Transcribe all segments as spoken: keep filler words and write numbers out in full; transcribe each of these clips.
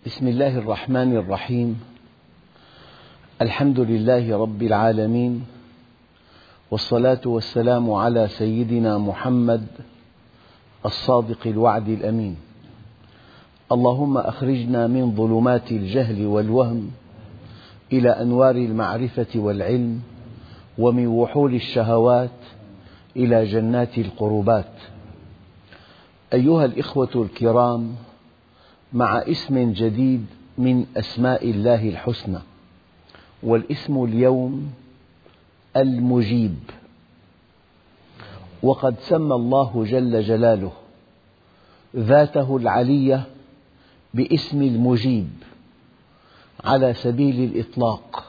بسم الله الرحمن الرحيم. الحمد لله رب العالمين، والصلاة والسلام على سيدنا محمد الصادق الوعد الأمين. اللهم أخرجنا من ظلمات الجهل والوهم إلى أنوار المعرفة والعلم، ومن وحول الشهوات إلى جنات القربات. أيها الإخوة الكرام، مع اسم جديد من أسماء الله الحسنى، والاسم اليوم المجيب. وقد سمى الله جل جلاله ذاته العلية باسم المجيب على سبيل الإطلاق.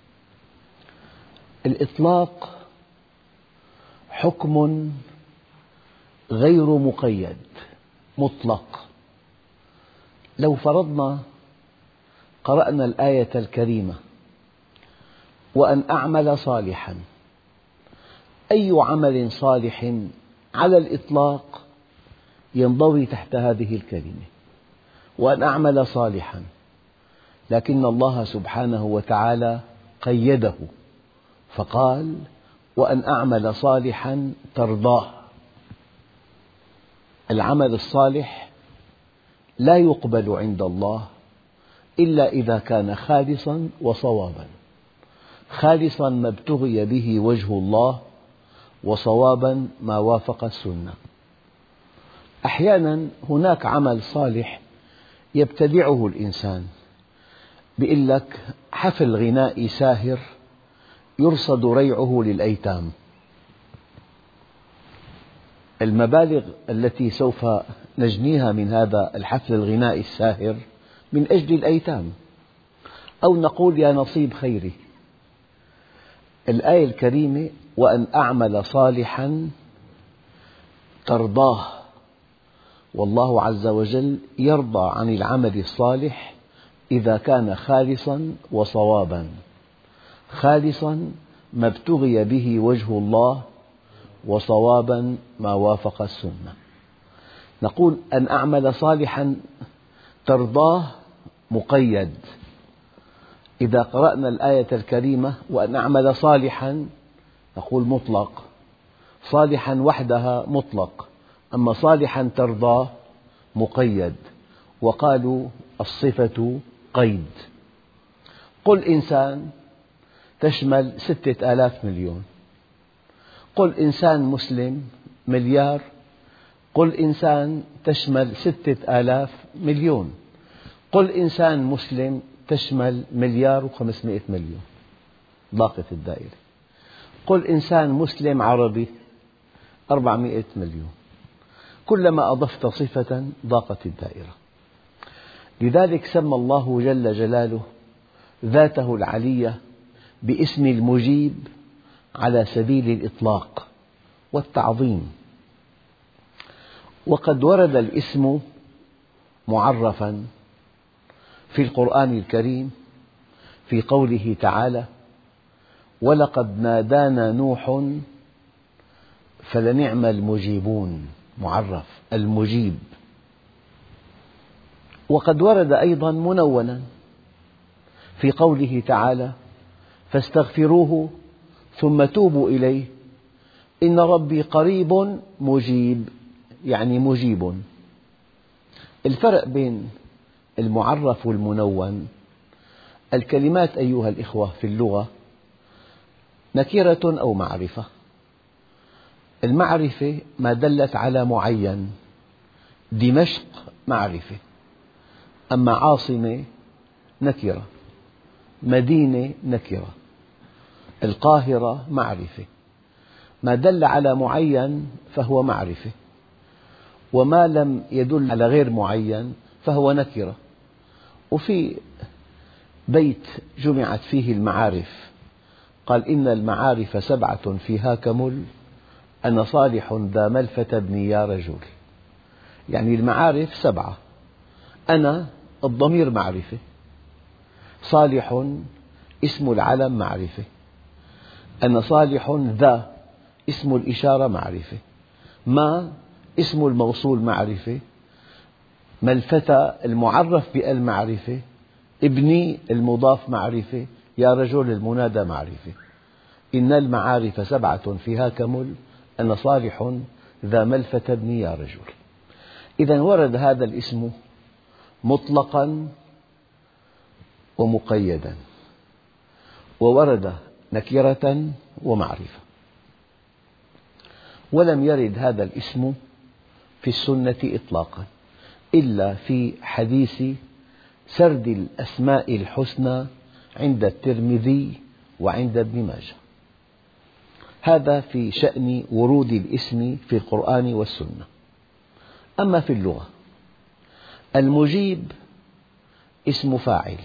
الإطلاق حكم غير مقيد، مطلق. لو فرضنا قرأنا الآية الكريمة وأن أعمل صالحا، أي عمل صالح على الإطلاق ينضوي تحت هذه الكلمة، وأن أعمل صالحا، لكن الله سبحانه وتعالى قيده فقال: وأن أعمل صالحا ترضاه. العمل الصالح لا يقبل عند الله إلا إذا كان خالصا وصوابا، خالصا ما ابتغي به وجه الله، وصوابا ما وافق السنة. أحيانا هناك عمل صالح يبتدعه الإنسان، بيقول لك حفل غنائي ساهر يرصد ريعه للأيتام. المبالغ التي سوف نجنيها من هذا الحفل الغنائي الساهر من أجل الأيتام، أو نقول يا نصيب خيري. الآية الكريمة: وأن أعمل صالحا ترضاه. والله عز وجل يرضى عن العمل الصالح إذا كان خالصا وصوابا، خالصا ما ابتغي به وجه الله، وصوابا ما وافق السنة. نقول أن أعمل صالحا ترضاه مقيد. إذا قرأنا الآية الكريمة وأن أعمل صالحا نقول مطلق، صالحا وحدها مطلق، أما صالحا ترضاه مقيد. وقالوا الصفة قيد. قل إنسان تشمل ستة آلاف مليون، قل إنسان مسلم مليار، قل إنسان تشمل ستة آلاف مليون، قل إنسان مسلم تشمل مليار وخمسمائة مليون، ضاقت الدائرة. قل إنسان مسلم عربي أربعمائة مليون، كلما أضفت صفة ضاقت الدائرة. لذلك سمى الله جل جلاله ذاته العلية باسم المجيب على سبيل الإطلاق والتعظيم. وقد ورد الاسم معرفا في القرآن الكريم في قوله تعالى: ولقد نادانا نوح فلنعم المجيبون. معرف المجيب. وقد ورد أيضا منونا في قوله تعالى: فاستغفروه ثم توبوا إليه إن ربي قريب مجيب، يعني مجيب. الفرق بين المعرف والمنون: الكلمات أيها الإخوة في اللغة نكرة أو معرفة. المعرفة ما دلت على معين، دمشق معرفة، أما عاصمة نكرة، مدينة نكرة. القاهرة معرفة، ما دل على معين فهو معرفة، وما لم يدل على غير معين فهو نكرة. وفي بيت جمعت فيه المعارف قال: إن المعارف سبعة فيها كمل، أنا صالح ذا ملفة ابني يا رجل. يعني المعارف سبعة، أنا الضمير معرفة، صالح اسم العلم معرفة، أنا صالح ذا اسم الإشارة معرفة، ما اسم الموصول معرفة، ما الفتى المعرف بالمعرفة، ابني المضاف معرفة، يا رجل المنادى معرفة. إن المعارف سبعة فيها كمل، أنا صالح ذا ملفت ابني يا رجل. إذا ورد هذا الاسم مطلقا ومقيدا، وورد نكرة ومعرفة، ولم يرد هذا الاسم في السنة إطلاقا إلا في حديث سرد الأسماء الحسنى عند الترمذي وعند ابن ماجه. هذا في شأن ورود الاسم في القرآن والسنة. أما في اللغة، المجيب اسم فاعل،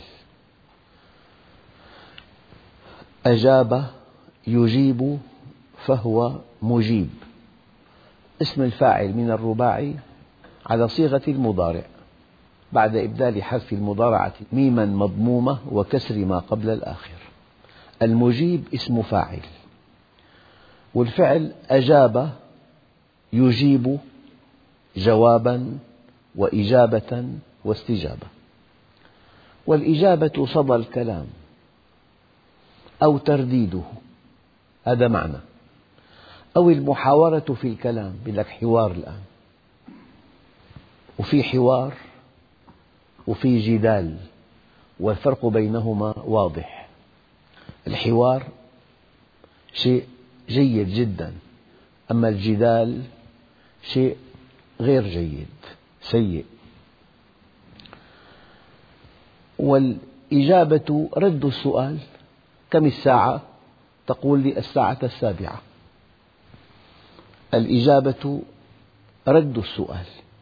أجاب يجيب فهو مجيب. اسم الفاعل من الرباعي على صيغة المضارع بعد إبدال حرف المضارعة ميما مضمومة وكسر ما قبل الآخر. المجيب اسم فاعل، والفعل أجاب يجيب جوابا وإجابة واستجابة. والإجابة صدى الكلام أو ترديده، هذا معنى، أو المحاورة في الكلام، يقول لك حوار الآن، وفي حوار وفي جدال، والفرق بينهما واضح. الحوار شيء جيد جدا، أما الجدال شيء غير جيد، سيء. والإجابة رد السؤال، كم الساعة؟ تقول لي الساعة السابعة. الإجابة رد السؤال.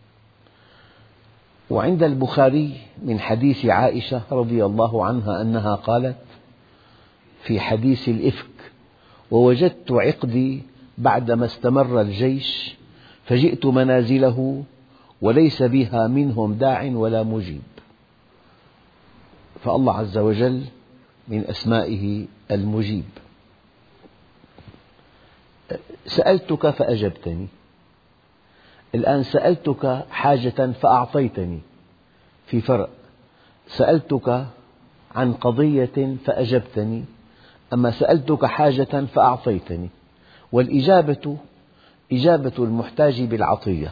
وعند البخاري من حديث عائشة رضي الله عنها أنها قالت في حديث الإفك: ووجدت عقدي بعدما استمر الجيش فجئت منازله وليس بها منهم داع ولا مجيب. فالله عز وجل من أسمائه المجيب. سألتك فأجبتني، الآن سألتك حاجة فأعطيتني، في فرق. سألتك عن قضية فأجبتني، أما سألتك حاجة فأعطيتني. والإجابة إجابة المحتاج بالعطية،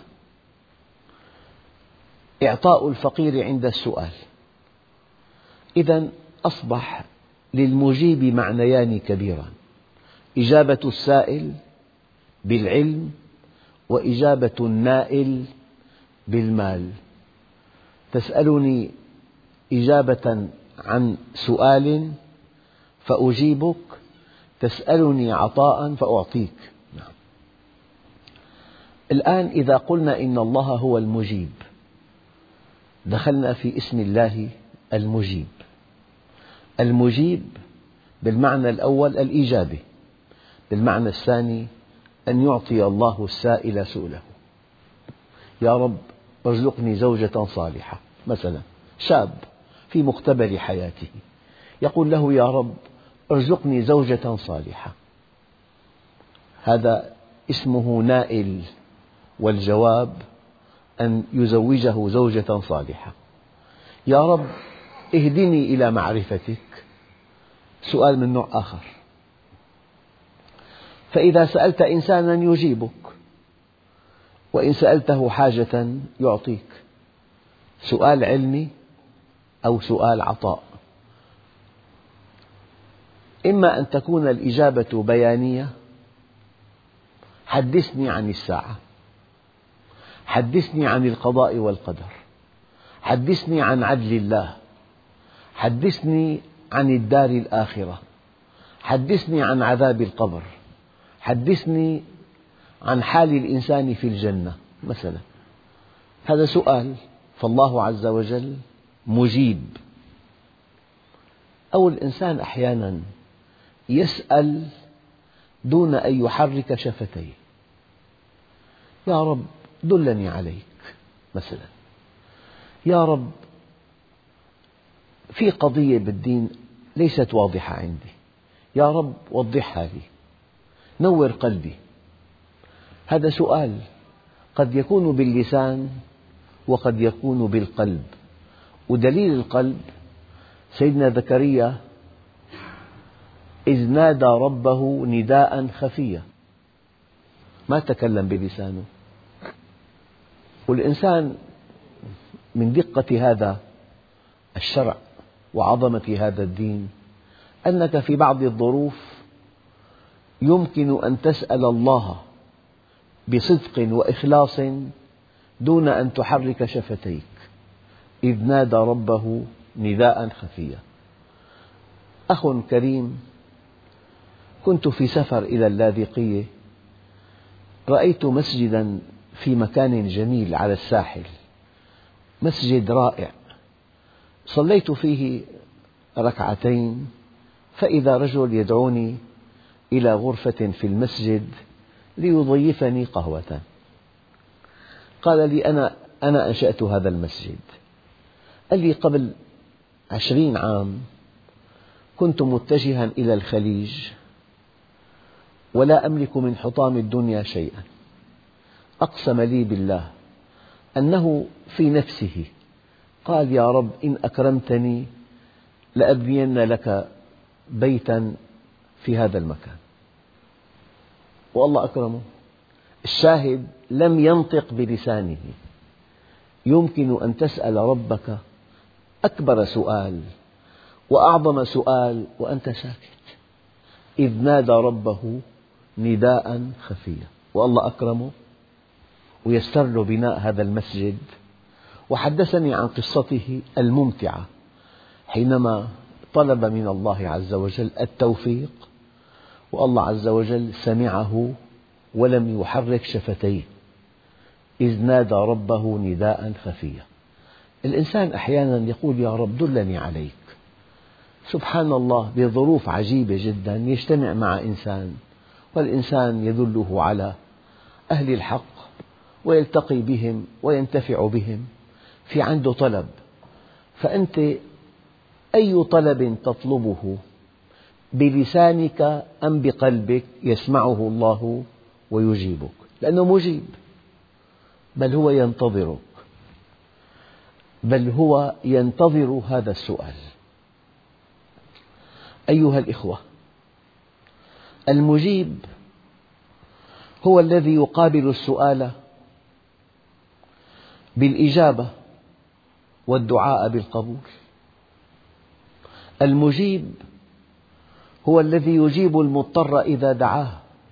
إعطاء الفقير عند السؤال. إذن أصبح للمجيب معنيان كبيران: إجابة السائل بالعلم، وإجابة النائل بالمال. تسألني إجابة عن سؤال فأجيبك، تسألني عطاء فأعطيك. نعم. الآن إذا قلنا إن الله هو المجيب، دخلنا في اسم الله المجيب. المجيب بالمعنى الأول الإجابة، بالمعنى الثاني أن يعطي الله السائل سؤله. يا رب ارزقني زوجة صالحة، مثلا شاب في مقتبل حياته يقول له: يا رب ارزقني زوجة صالحة. هذا اسمه نائل، والجواب أن يزوجه زوجة صالحة. يا رب اهدني إلى معرفتك، سؤال من نوع آخر. فإذا سألت إنسانا يجيبك، وإن سألته حاجة يعطيك، سؤال علمي أو سؤال عطاء. إما أن تكون الإجابة بيانية: حدثني عن الساعة، حدثني عن القضاء والقدر، حدثني عن عدل الله، حدثني عن الدار الآخرة، حدثني عن عذاب القبر، حدثني عن حال الإنسان في الجنة مثلا. هذا سؤال، فالله عز وجل مجيب. أو الإنسان أحيانا يسأل دون أن يحرك شفتيه: يا رب دلني عليك، مثلا. يا رب في قضية بالدين ليست واضحة عندي، يا رب وضحها لي، نور قلبي. هذا سؤال قد يكون باللسان وقد يكون بالقلب. ودليل القلب سيدنا زكريا إذ نادى ربه نداء خفيا، ما تكلم بلسانه. والإنسان من دقة هذا الشرع وعظمة هذا الدين أنك في بعض الظروف يمكن أن تسأل الله بصدق وإخلاص دون أن تحرك شفتيك. إذ نادى ربه نداء خفيا. أخ كريم، كنت في سفر إلى اللاذقية، رأيت مسجدا في مكان جميل على الساحل، مسجد رائع، صليت فيه ركعتين فإذا رجل يدعوني إلى غرفة في المسجد ليضيفني قهوة. قال لي أنا أنا أنشأت هذا المسجد. قال لي قبل عشرين عام كنت متجها إلى الخليج ولا أملك من حطام الدنيا شيئا. أقسم لي بالله أنه في نفسه قال يا رب إن أكرمتني لأبنين لك بيتا في هذا المكان، والله أكرمه. الشاهد لم ينطق بلسانه. يمكن أن تسأل ربك أكبر سؤال وأعظم سؤال وأنت ساكت. إذ نادى ربه نداء خفيا، والله أكرمه ويسر له بناء هذا المسجد. وحدثني عن قصته الممتعة حينما طلب من الله عز وجل التوفيق، والله عز وجل سمعه ولم يحرك شفتيه. إذ نادى ربه نداء خفيا. الإنسان أحيانا يقول يا رب دلني عليك. سبحان الله، بظروف عجيبة جدا يجتمع مع إنسان والإنسان يدله على أهل الحق ويلتقي بهم وينتفع بهم. في عنده طلب، فأنت أي طلب تطلبه بلسانك أم بقلبك يسمعه الله ويجيبك، لأنه مجيب، بل هو ينتظرك، بل هو ينتظر هذا السؤال. أيها الإخوة، المجيب هو الذي يقابل السؤال بالإجابة والدعاء بالقبول. المجيب هو الذي يجيب المضطر إذا دعاه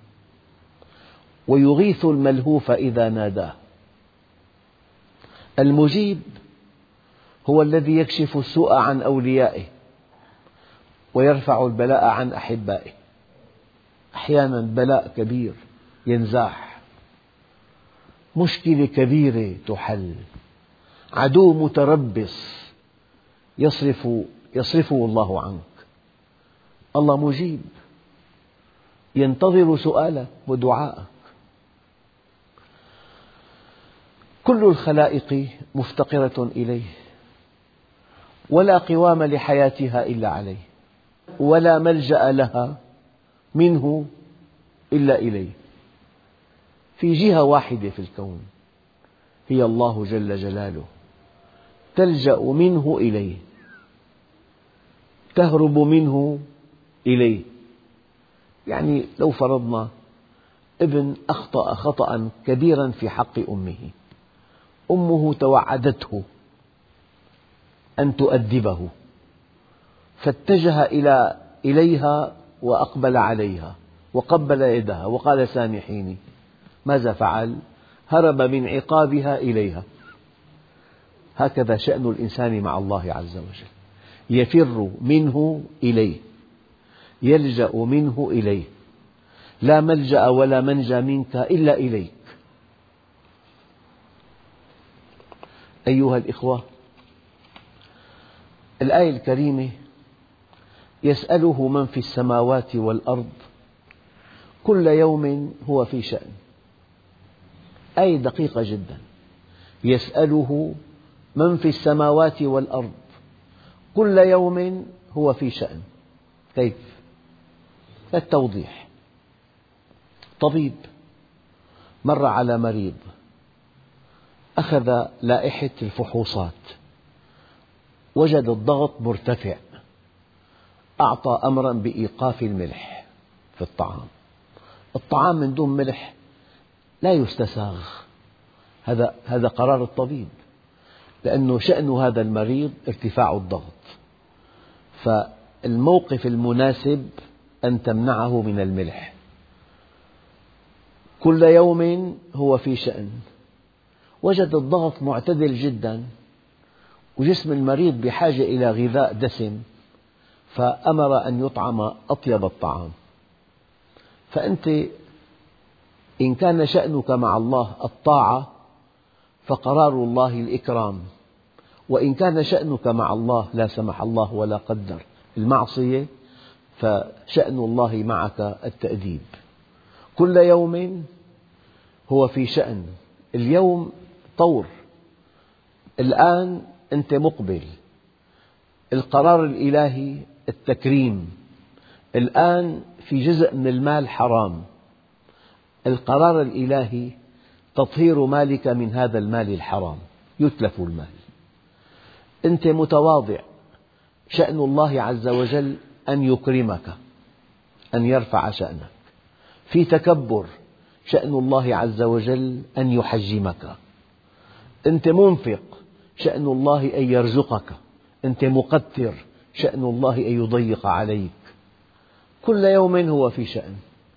ويغيث الملهوف إذا ناداه. المجيب هو الذي يكشف السوء عن أوليائه ويرفع البلاء عن أحبائه. أحيانا بلاء كبير ينزاح، مشكلة كبيرة تحل، عدو متربص يصرف يصرفه الله عنك. الله مجيب، ينتظر سؤالك ودعاءك. كل الخلائق مفتقرة إليه، ولا قوام لحياتها إلا عليه، ولا ملجأ لها منه إلا إليه. في جهة واحدة في الكون هي الله جل جلاله، تلجأ منه إليه، تهرب منه إليه. يعني لو فرضنا ابن أخطأ خطأ كبيرا في حق أمه، أمه توعدته أن تؤدبه، فاتجه إلى إليها وأقبل عليها وقبل يدها وقال سامحيني. ماذا فعل؟ هرب من عقابها إليها. هكذا شأن الإنسان مع الله عز وجل، يفر منه إليه، يلجأ منه إليه، لا ملجأ ولا منجى منك إلا إليك. أيها الإخوة، الآية الكريمة يسأله من في السماوات والأرض كل يوم هو في شأن. آية دقيقة جدا، يسأله من في السماوات والأرض كل يوم هو في شأن. كيف؟ للتوضيح. طبيب مر على مريض أخذ لائحة الفحوصات، وجد الضغط مرتفع، أعطى أمرا بإيقاف الملح في الطعام. الطعام من دون ملح لا يستساغ، هذا هذا قرار الطبيب، لأنه شأن هذا المريض ارتفاع الضغط، فالموقف المناسب أن تمنعه من الملح. كل يوم هو في شأن. وجد الضغط معتدل جدا، وجسم المريض بحاجة إلى غذاء دسم، فأمر أن يطعم أطيب الطعام. فأنت إن كان شأنك مع الله الطاعة فقرار الله الإكرام، وإن كان شأنك مع الله لا سمح الله ولا قدر المعصية فشأن الله معك التأديب. كل يوم هو في شأن. اليوم طور، الآن أنت مقبل، القرار الإلهي التكريم، الآن في جزء من المال حرام، القرار الإلهي تطهير مالك من هذا المال الحرام، يتلف المال. أنت متواضع، شأن الله عز وجل أن يكرمك، أن يرفع شأنك. في تكبر، شأن الله عز وجل أن يحجمك. أنت منفق، شأن الله أن يرزقك. أنت مقتر، شأن الله أن يضيق عليك. كل يوم هو في شأن.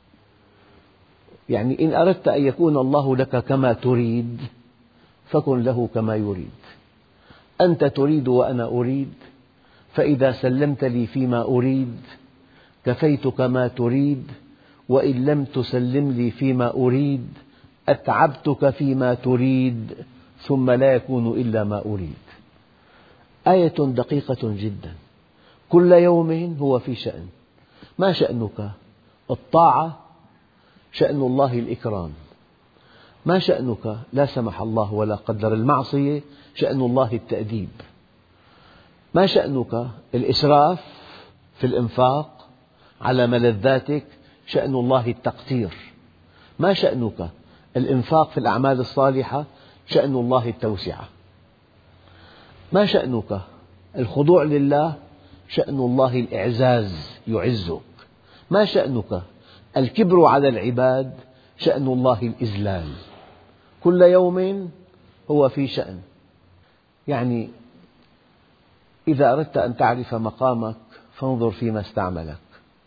يعني إن أردت أن يكون الله لك كما تريد فكن له كما يريد. أنت تريد وأنا أريد، فإذا سلمت لي فيما أريد كفيتك ما تريد، وإن لم تسلم لي فيما أريد أتعبتك فيما تريد، ثم لا يكون إلا ما أريد. آية دقيقة جدا. كل يوم هو في شأن. ما شأنك؟ الطاعة شأن الله الإكرام. ما شأنك؟ لا سمح الله ولا قدر المعصية، شأن الله التأديب. ما شأنك؟ الإسراف في الإنفاق على ملذاتك، شأن الله التقتير. ما شأنك؟ الإنفاق في الأعمال الصالحة، شأن الله التوسعة. ما شأنك؟ الخضوع لله، شأن الله الإعزاز يعزك. ما شأنك؟ الكبر على العباد، شأن الله الإذلال. كل يوم هو في شأن. يعني إذا أردت أن تعرف مقامك فانظر فيما استعملك.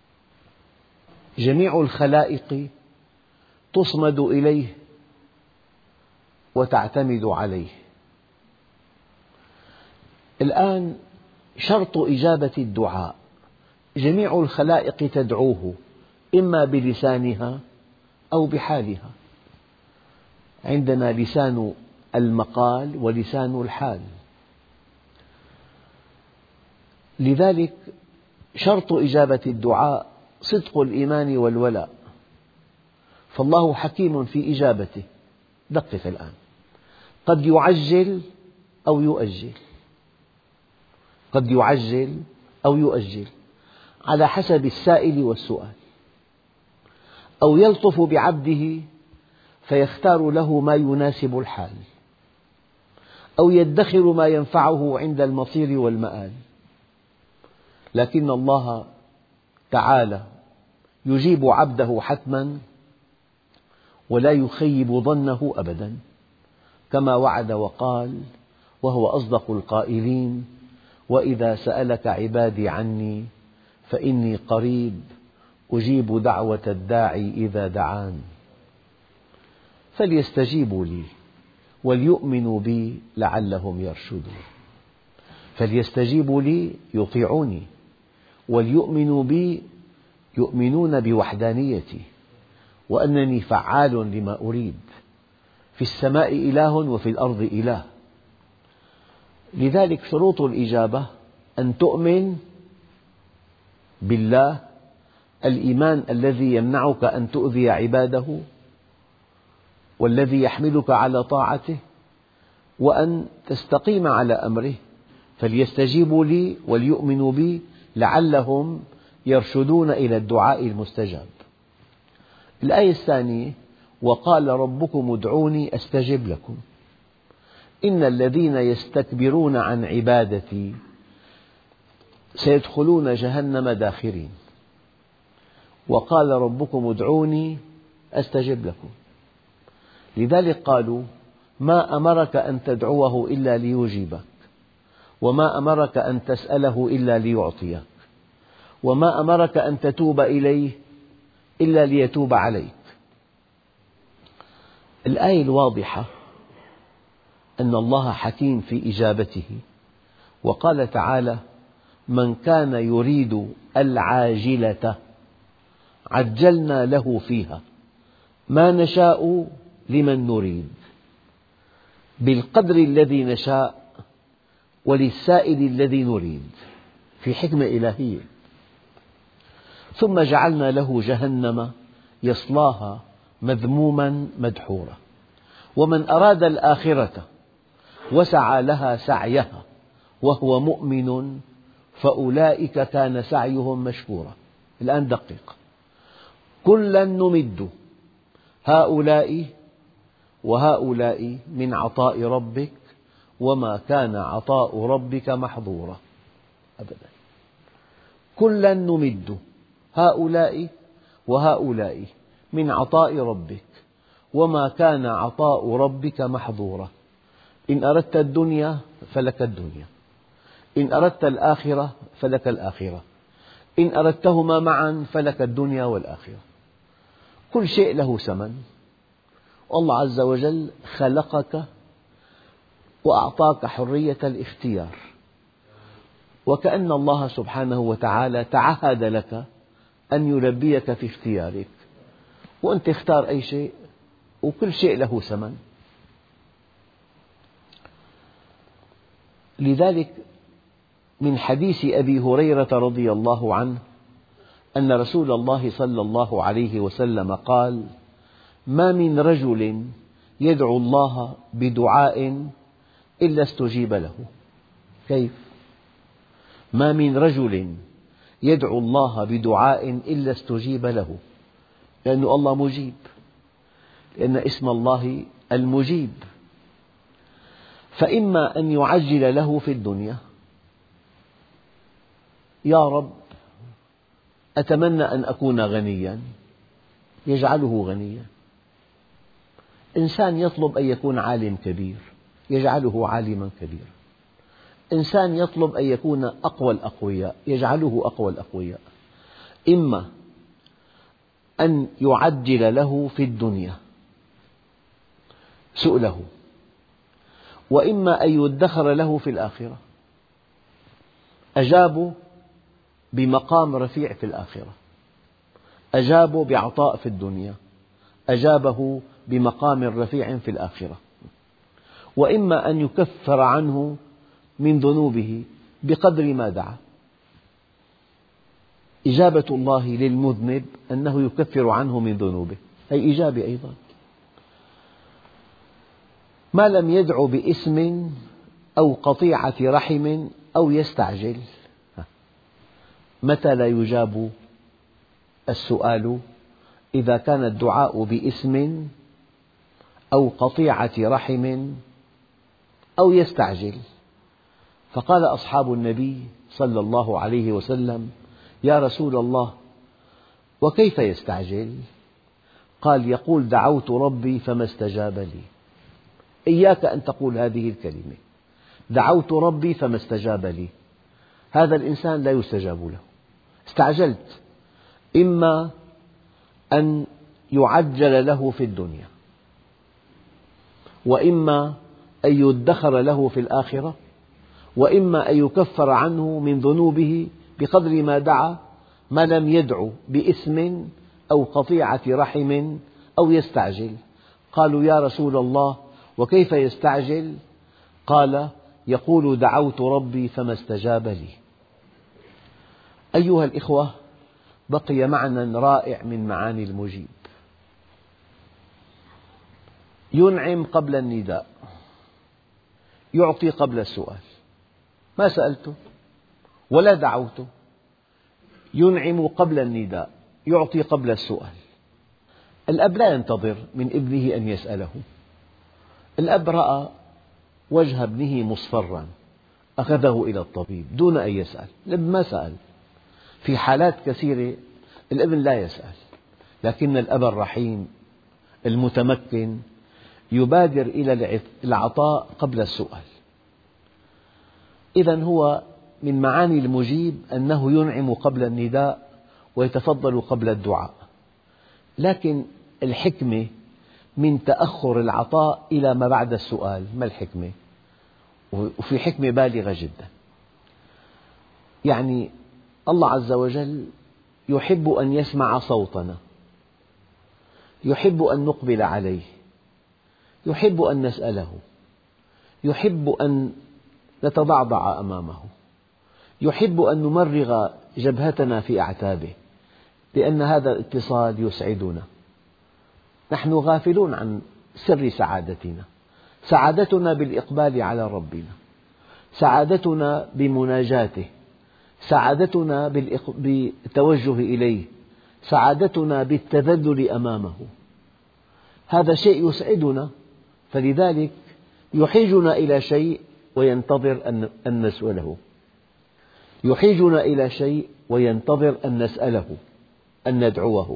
جميع الخلائق تصمد إليه وتعتمد عليه. الآن شرط إجابة الدعاء، جميع الخلائق تدعوه إما بلسانها أو بحالها. عندنا لسان المقال ولسان الحال. لذلك شرط إجابة الدعاء صدق الإيمان والولاء، فالله حكيم في إجابته. دقق الآن، قد يعجل أو يؤجل، قد يعجل أو يؤجل على حسب السائل والسؤال، أو يلطف بعبده فيختار له ما يناسب الحال، أو يدخر ما ينفعه عند المصير والمآل. لكن الله تعالى يجيب عبده حتما ولا يخيب ظنه أبدا، كما وعد وقال وهو أصدق القائلين: وإذا سألك عبادي عني فإني قريب أجيب دعوة الداعي إذا دعان. فليستجيبوا لي وليؤمنوا بي لعلهم يرشدون. فليستجيبوا لي يطيعوني، وليؤمنوا بي يؤمنون بوحدانيتي، وأنني فعال لما أريد، في السماء إله وفي الأرض إله. لذلك شروط الإجابة أن تؤمن بالله، الإيمان الذي يمنعك أن تؤذي عباده والذي يحملك على طاعته، وأن تستقيم على أمره. فليستجيبوا لي وليؤمنوا بي لعلهم يرشدون إلى الدعاء المستجاب. الآية الثانية: وقال ربكم ادعوني أستجب لكم. إن الذين يستكبرون عن عبادتي سيدخلون جهنم داخرين وقال ربكم ادعوني أستجب لكم. لذلك قالوا ما أمرك أن تدعوه إلا ليجيبك، وما أمرك أن تسأله إلا ليعطيك، وما أمرك أن تتوب إليه إلا ليتوب عليك. الآية الواضحة أن الله حكيم في إجابته، وقال تعالى من كان يريد العاجلة عجلنا له فيها ما نشاء لمن نريد بالقدر الذي نشاء وللسائل الذي نريد، في حكمة إلهية. ثم جعلنا له جهنم يصلاها مذموما مدحورا ومن أراد الآخرة وسعى لها سعيها وهو مؤمن فأولئك كان سعيهم مشكورا. الآن دقق، كلا نمد هؤلاء وهؤلاء من عطاء ربك وما كان عطاء ربك محظورا أبدا. كلا نمد هؤلاء وهؤلاء من عطاء ربك وما كان عطاء ربك محظورا. إن أردت الدنيا فلك الدنيا، إن أردت الآخرة فلك الآخرة، إن أردتهما معا فلك الدنيا والآخرة. كل شيء له ثمن، والله عز وجل خلقك وأعطاك حرية الاختيار، وكأن الله سبحانه وتعالى تعهد لك أن يلبيك في اختيارك، وأنت اختار أي شيء وكل شيء له ثمن. لذلك من حديث أبي هريرة رضي الله عنه أن رسول الله صلى الله عليه وسلم قال ما من رجل يدعو الله بدعاء إلا استجيب له. كيف؟ ما من رجل يدعو الله بدعاء إلا استجيب له، لأن الله مجيب، لأن اسم الله المجيب. فإما أن يعجل له في الدنيا، يا رب أتمنى أن أكون غنيا، يجعله غنيا. إنسان يطلب أن يكون عالم كبير، يجعله عالما كبيرا. إنسان يطلب أن يكون أقوى الأقوياء، يجعله أقوى الأقوياء. إما أن يعجل له في الدنيا سؤله، وإما أن يدخر له في الآخرة. أجابوا بمقام رفيع في الآخرة، أجابوا بعطاء في الدنيا، أجابه بمقام رفيع في الآخرة. وإما أن يكفر عنه من ذنوبه بقدر ما دعا. إجابة الله للمذنب أنه يكفر عنه من ذنوبه، هي إجابة أيضا. ما لم يدع باسم أو قطيعة رحم أو يستعجل. متى لا يجاب السؤال؟ إذا كان الدعاء باسم أو قطيعة رحم أو يستعجل. فقال أصحاب النبي صلى الله عليه وسلم يا رسول الله وكيف يستعجل؟ قال يقول دعوت ربي فما استجاب لي. إياك أن تقول هذه الكلمة، دعوت ربي فما استجاب لي. هذا الإنسان لا يستجاب له. استعجلت، إما أن يعجل له في الدنيا، وإما أن يدخر له في الآخرة، وإما أن يكفر عنه من ذنوبه بقدر ما دعا، ما لم يدع باسم أو قطيعة رحم أو يستعجل. قالوا يا رسول الله وكيف يستعجل؟ قال يقول دعوت ربي فما استجاب لي. أيها الإخوة، بقي معنى رائع من معاني المجيب. ينعم قبل النداء، يعطي قبل السؤال. ما سألته ولا دعوته، ينعم قبل النداء، يعطي قبل السؤال. الأب لا ينتظر من ابنه أن يسأله. الأب رأى وجه ابنه مصفرا أخذه إلى الطبيب دون أن يسأل. الأب ما سأل. في حالات كثيرة الابن لا يسأل، لكن الأب الرحيم المتمكن يبادر إلى العطاء قبل السؤال. إذن هو من معاني المجيب أنه ينعم قبل النداء ويتفضل قبل الدعاء، لكن الحكمة من تأخر العطاء إلى ما بعد السؤال. ما الحكمة؟ وفي حكمة بالغة جدا. يعني الله عز وجل يحب أن يسمع صوتنا، يحب أن نقبل عليه، يحب أن نسأله، يحب أن نتضعضع أمامه، يحب أن نمرغ جبهتنا في أعتابه، لأن هذا الاتصال يسعدنا. نحن غافلون عن سر سعادتنا. سعادتنا بالإقبال على ربنا، سعادتنا بمناجاته، سعادتنا بالتوجه إليه، سعادتنا بالتذلل أمامه. هذا شيء يسعدنا، فلذلك يحيجنا إلى شيء وينتظر أن نسأله، يحيجنا إلى شيء وينتظر أن نسأله، أن ندعوه،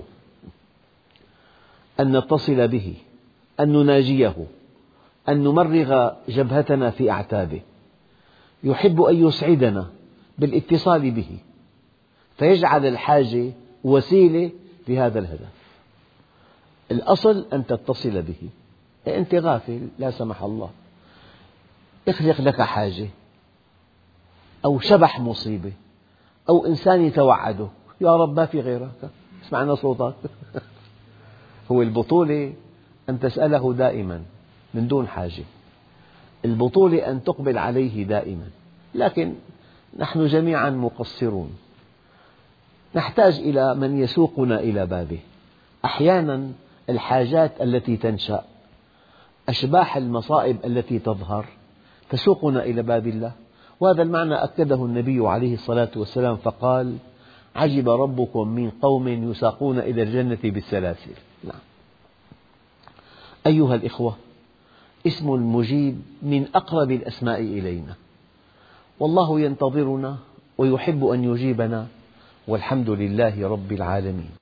أن نتصل به، أن نناجيه، أن نمرغ جبهتنا في أعتابه. يحب أن يسعدنا بالاتصال به، فيجعل الحاجة وسيلة لهذا الهدف. الأصل أن تتصل به. أنت غافل لا سمح الله، يخلق لك حاجة أو شبح مصيبة أو إنسان يتوعده، يا رب ما في غيرك، اسمعنا صوتك. هو البطولة أن تسأله دائما من دون حاجة، البطولة أن تقبل عليه دائما، لكن نحن جميعا مقصرون، نحتاج إلى من يسوقنا إلى بابه. أحيانا الحاجات التي تنشأ، أشباح المصائب التي تظهر تسوقنا إلى باب الله، وهذا المعنى أكده النبي عليه الصلاة والسلام فقال: عجب ربكم من قوم يساقون إلى الجنة بالسلاسل. نعم. أيها الإخوة، اسم المجيب من أقرب الأسماء إلينا، والله ينتظرنا ويحب أن يجيبنا، والحمد لله رب العالمين.